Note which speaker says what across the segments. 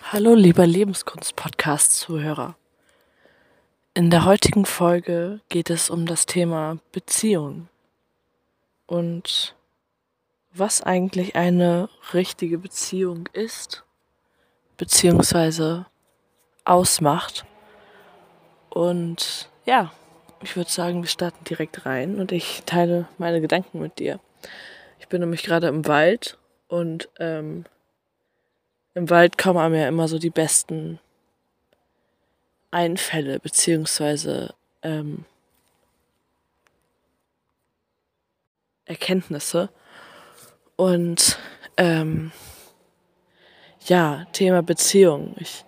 Speaker 1: Hallo lieber Lebenskunst-Podcast-Zuhörer. In der heutigen Folge geht es um das Thema Beziehung und was eigentlich eine richtige Beziehung ist, beziehungsweise ausmacht. Und ja, ich würde sagen, wir starten direkt rein und ich teile meine Gedanken mit dir. Ich bin nämlich gerade im Wald und im Wald kommen einem ja immer so die besten Einfälle beziehungsweise Erkenntnisse. Und ja, Thema Beziehung. Ich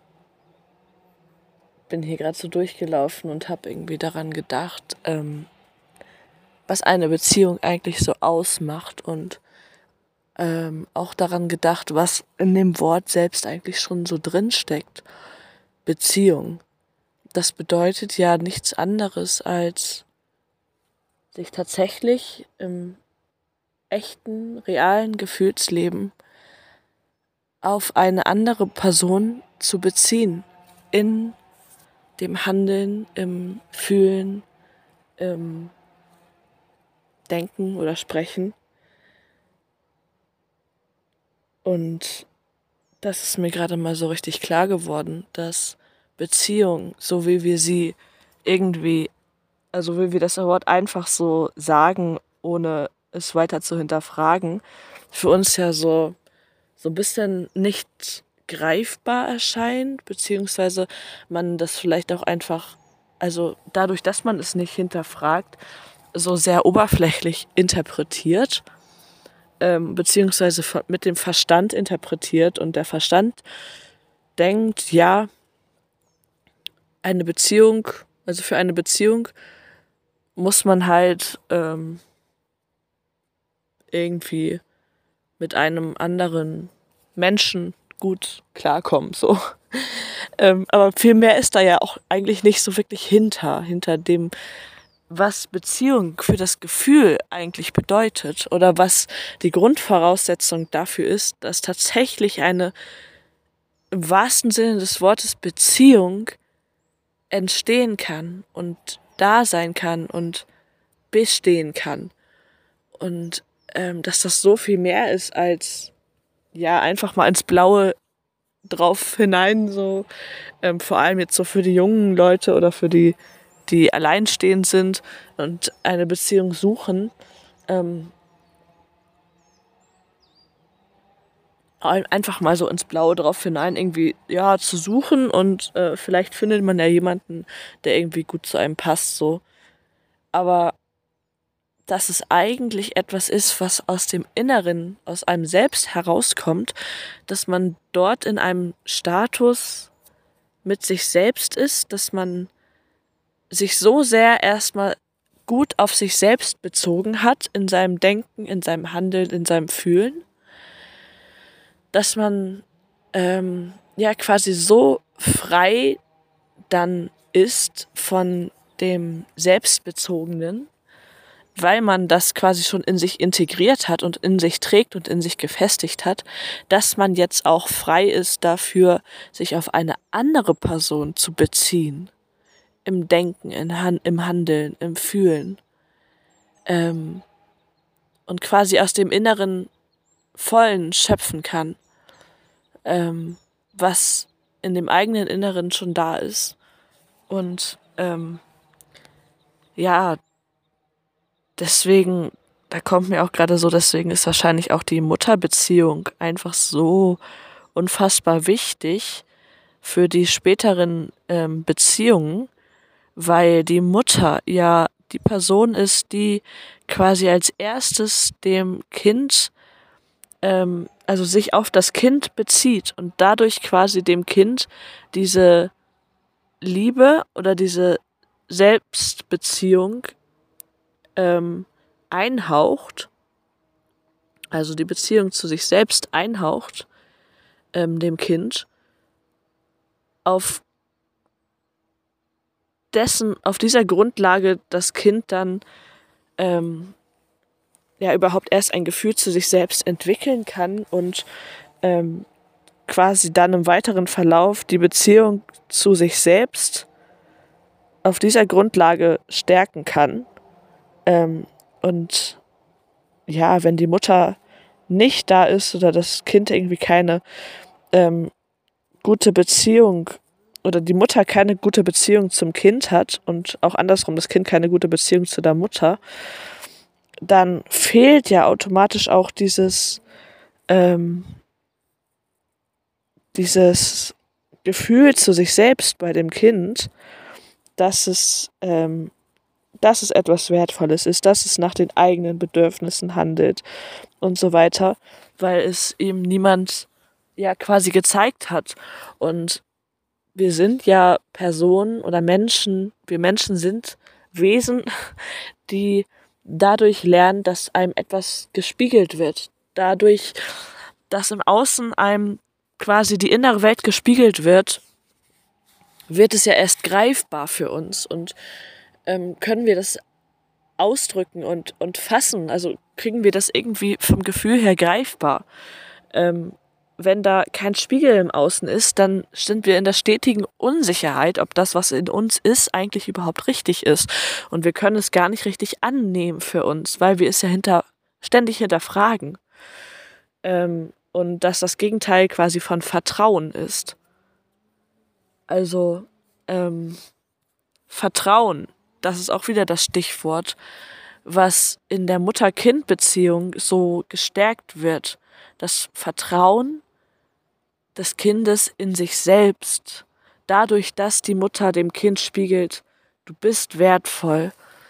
Speaker 1: bin hier gerade so durchgelaufen und habe irgendwie daran gedacht, was eine Beziehung eigentlich so ausmacht und auch daran gedacht, was in dem Wort selbst eigentlich schon so drin steckt. Beziehung. Das bedeutet ja nichts anderes als sich tatsächlich im echten, realen Gefühlsleben auf eine andere Person zu beziehen. In dem Handeln, im Fühlen, im Denken oder Sprechen. Und das ist mir gerade mal so richtig klar geworden, dass Beziehung, so wie wir sie irgendwie, also wie wir das Wort einfach so sagen, ohne es weiter zu hinterfragen, für uns ja so ein bisschen nicht greifbar erscheint, beziehungsweise man das vielleicht auch einfach, also dadurch, dass man es nicht hinterfragt, so sehr oberflächlich interpretiert, beziehungsweise mit dem Verstand interpretiert und der Verstand denkt, ja, eine Beziehung, also für eine Beziehung muss man halt irgendwie mit einem anderen Menschen gut klarkommen, so. Aber viel mehr ist da ja auch eigentlich nicht so wirklich hinter dem, was Beziehung für das Gefühl eigentlich bedeutet oder was die Grundvoraussetzung dafür ist, dass tatsächlich eine im wahrsten Sinne des Wortes Beziehung entstehen kann und da sein kann und bestehen kann. Und dass das so viel mehr ist als ja einfach mal ins Blaue drauf hinein, so vor allem jetzt so für die jungen Leute oder für die alleinstehend sind und eine Beziehung suchen, einfach mal so ins Blaue drauf hinein irgendwie ja zu suchen und vielleicht findet man ja jemanden, der irgendwie gut zu einem passt, so. Aber dass es eigentlich etwas ist, was aus dem Inneren, aus einem selbst herauskommt, dass man dort in einem Status mit sich selbst ist, dass man sich so sehr erstmal gut auf sich selbst bezogen hat, in seinem Denken, in seinem Handeln, in seinem Fühlen, dass man ja quasi so frei dann ist von dem Selbstbezogenen, weil man das quasi schon in sich integriert hat und in sich trägt und in sich gefestigt hat, dass man jetzt auch frei ist dafür, sich auf eine andere Person zu beziehen. Im Denken, im Handeln, im Fühlen. Und quasi aus dem Inneren Vollen schöpfen kann, was in dem eigenen Inneren schon da ist. Und ja, deswegen, da kommt mir auch gerade so, deswegen ist wahrscheinlich auch die Mutterbeziehung einfach so unfassbar wichtig für die späteren Beziehungen, weil die Mutter ja die Person ist, die quasi als erstes dem Kind, also sich auf das Kind bezieht und dadurch quasi dem Kind diese Liebe oder diese Selbstbeziehung einhaucht, also die Beziehung zu sich selbst einhaucht, dem Kind, auf auf dieser Grundlage das Kind dann ja überhaupt erst ein Gefühl zu sich selbst entwickeln kann und quasi dann im weiteren Verlauf die Beziehung zu sich selbst auf dieser Grundlage stärken kann. Und ja, wenn die Mutter nicht da ist oder das Kind irgendwie keine gute Beziehung oder die Mutter keine gute Beziehung zum Kind hat und auch andersrum das Kind keine gute Beziehung zu der Mutter, dann fehlt ja automatisch auch dieses Gefühl zu sich selbst bei dem Kind, dass es etwas Wertvolles ist, dass es nach den eigenen Bedürfnissen handelt und so weiter, weil es ihm niemand ja quasi gezeigt hat. Und wir sind ja Personen oder Menschen, wir Menschen sind Wesen, die dadurch lernen, dass einem etwas gespiegelt wird. Dadurch, dass im Außen einem quasi die innere Welt gespiegelt wird, wird es ja erst greifbar für uns und können wir das ausdrücken und fassen. Also kriegen wir das irgendwie vom Gefühl her greifbar. Wenn da kein Spiegel im Außen ist, dann sind wir in der stetigen Unsicherheit, ob das, was in uns ist, eigentlich überhaupt richtig ist. Und wir können es gar nicht richtig annehmen für uns, weil wir es ja ständig hinterfragen. Und dass das Gegenteil quasi von Vertrauen ist. Also Vertrauen, das ist auch wieder das Stichwort, was in der Mutter-Kind-Beziehung so gestärkt wird. Das Vertrauen des Kindes in sich selbst, dadurch, dass die Mutter dem Kind spiegelt, du bist wertvoll,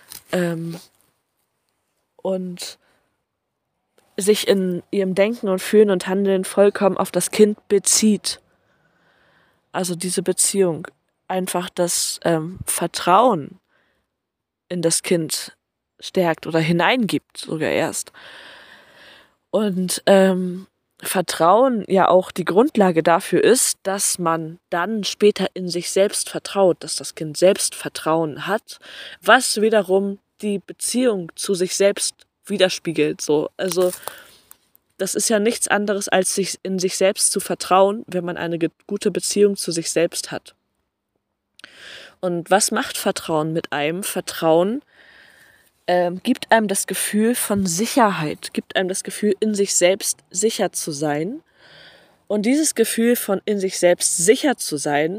Speaker 1: und sich in ihrem Denken und Fühlen und Handeln vollkommen auf das Kind bezieht. Also diese Beziehung, einfach das Vertrauen in das Kind stärkt oder hineingibt sogar erst. Und Vertrauen ja auch die Grundlage dafür ist, dass man dann später in sich selbst vertraut, dass das Kind Selbstvertrauen hat, was wiederum die Beziehung zu sich selbst widerspiegelt. So. Also das ist ja nichts anderes, als sich in sich selbst zu vertrauen, wenn man eine gute Beziehung zu sich selbst hat. Und was macht Vertrauen mit einem? Vertrauen gibt einem das Gefühl von Sicherheit, gibt einem das Gefühl, in sich selbst sicher zu sein. Und dieses Gefühl von in sich selbst sicher zu sein,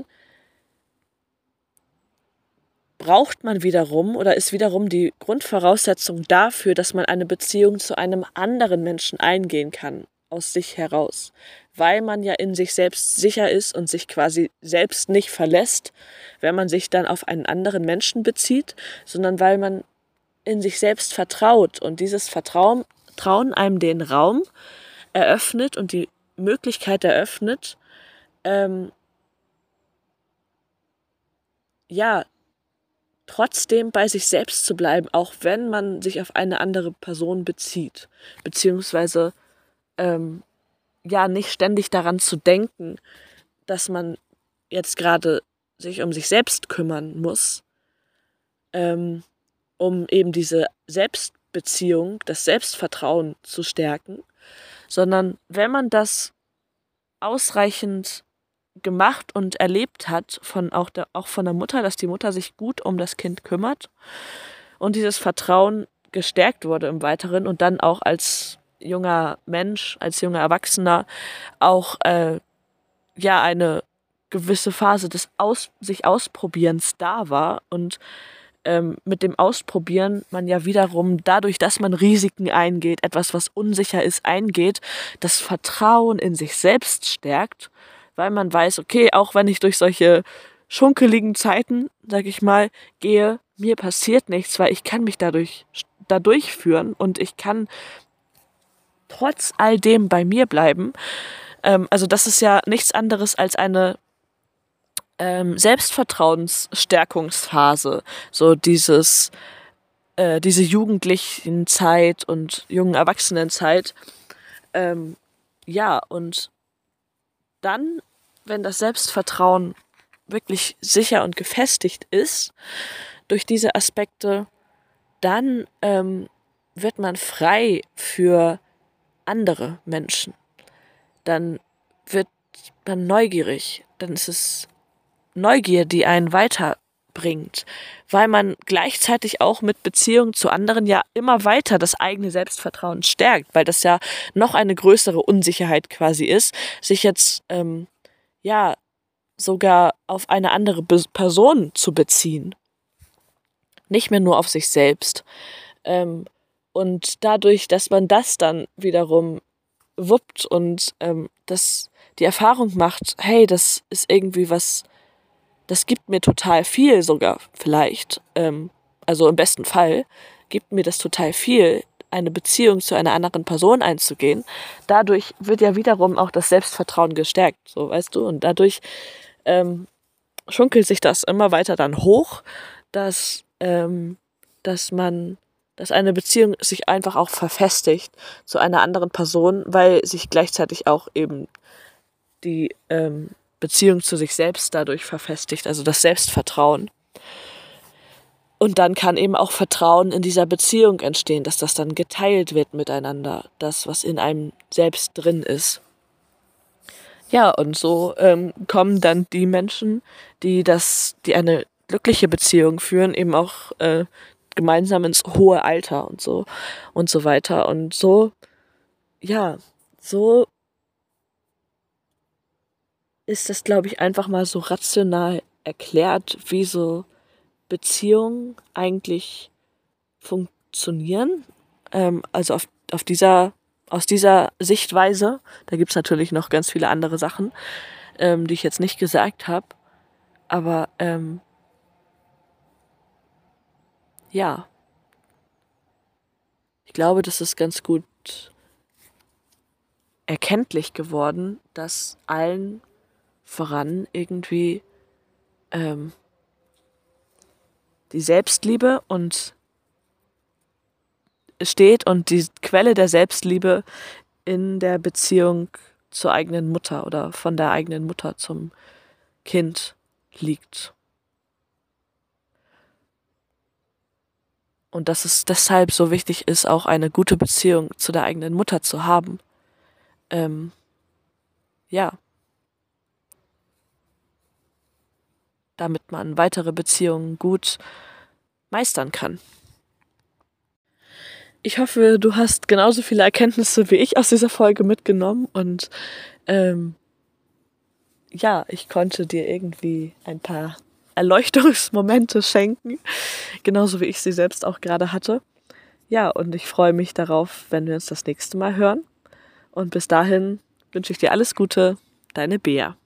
Speaker 1: braucht man wiederum oder ist wiederum die Grundvoraussetzung dafür, dass man eine Beziehung zu einem anderen Menschen eingehen kann, aus sich heraus. Weil man ja in sich selbst sicher ist und sich quasi selbst nicht verlässt, wenn man sich dann auf einen anderen Menschen bezieht, sondern weil man in sich selbst vertraut und dieses Vertrauen einem den Raum eröffnet und die Möglichkeit eröffnet, trotzdem bei sich selbst zu bleiben, auch wenn man sich auf eine andere Person bezieht, beziehungsweise nicht ständig daran zu denken, dass man jetzt gerade sich um sich selbst kümmern muss, um eben diese Selbstbeziehung, das Selbstvertrauen zu stärken, sondern wenn man das ausreichend gemacht und erlebt hat, auch von der Mutter, dass die Mutter sich gut um das Kind kümmert und dieses Vertrauen gestärkt wurde im Weiteren und dann auch als junger Mensch, als junger Erwachsener auch eine gewisse Phase des sich Ausprobierens da war und mit dem Ausprobieren man ja wiederum dadurch, dass man Risiken eingeht, etwas, was unsicher ist, eingeht, das Vertrauen in sich selbst stärkt, weil man weiß, okay, auch wenn ich durch solche schunkeligen Zeiten, sag ich mal, gehe, mir passiert nichts, weil ich kann mich dadurch führen und ich kann trotz all dem bei mir bleiben. Also das ist ja nichts anderes als eine Selbstvertrauensstärkungsphase, so diese jugendlichen Zeit und jungen Erwachsenenzeit. Und dann, wenn das Selbstvertrauen wirklich sicher und gefestigt ist durch diese Aspekte, dann wird man frei für andere Menschen. Dann wird man neugierig. Dann ist es Neugier, die einen weiterbringt, weil man gleichzeitig auch mit Beziehungen zu anderen ja immer weiter das eigene Selbstvertrauen stärkt, weil das ja noch eine größere Unsicherheit quasi ist, sich jetzt ja sogar auf eine andere Person zu beziehen, nicht mehr nur auf sich selbst. Und dadurch, dass man das dann wiederum wuppt und die Erfahrung macht, hey, das ist irgendwie was, das gibt mir total viel sogar vielleicht, also im besten Fall gibt mir das total viel, eine Beziehung zu einer anderen Person einzugehen. Dadurch wird ja wiederum auch das Selbstvertrauen gestärkt, so weißt du, und dadurch schunkelt sich das immer weiter dann hoch, dass eine Beziehung sich einfach auch verfestigt zu einer anderen Person, weil sich gleichzeitig auch eben die Beziehung zu sich selbst dadurch verfestigt, also das Selbstvertrauen. Und dann kann eben auch Vertrauen in dieser Beziehung entstehen, dass das dann geteilt wird miteinander, das, was in einem selbst drin ist. Ja, und so kommen dann die Menschen, die eine glückliche Beziehung führen, eben auch gemeinsam ins hohe Alter und so weiter. Und so, ja, so ist das, glaube ich, einfach mal so rational erklärt, wie so Beziehungen eigentlich funktionieren. Also aus dieser Sichtweise. Da gibt's natürlich noch ganz viele andere Sachen, die ich jetzt nicht gesagt habe. Aber ja, ich glaube, das ist ganz gut erkenntlich geworden, dass allen voran irgendwie die Selbstliebe steht und die Quelle der Selbstliebe in der Beziehung zur eigenen Mutter oder von der eigenen Mutter zum Kind liegt. Und dass es deshalb so wichtig ist, auch eine gute Beziehung zu der eigenen Mutter zu haben. Ja. Damit man weitere Beziehungen gut meistern kann. Ich hoffe, du hast genauso viele Erkenntnisse wie ich aus dieser Folge mitgenommen und ja, ich konnte dir irgendwie ein paar Erleuchtungsmomente schenken, genauso wie ich sie selbst auch gerade hatte. Ja, und ich freue mich darauf, wenn wir uns das nächste Mal hören. Und bis dahin wünsche ich dir alles Gute, deine Bea.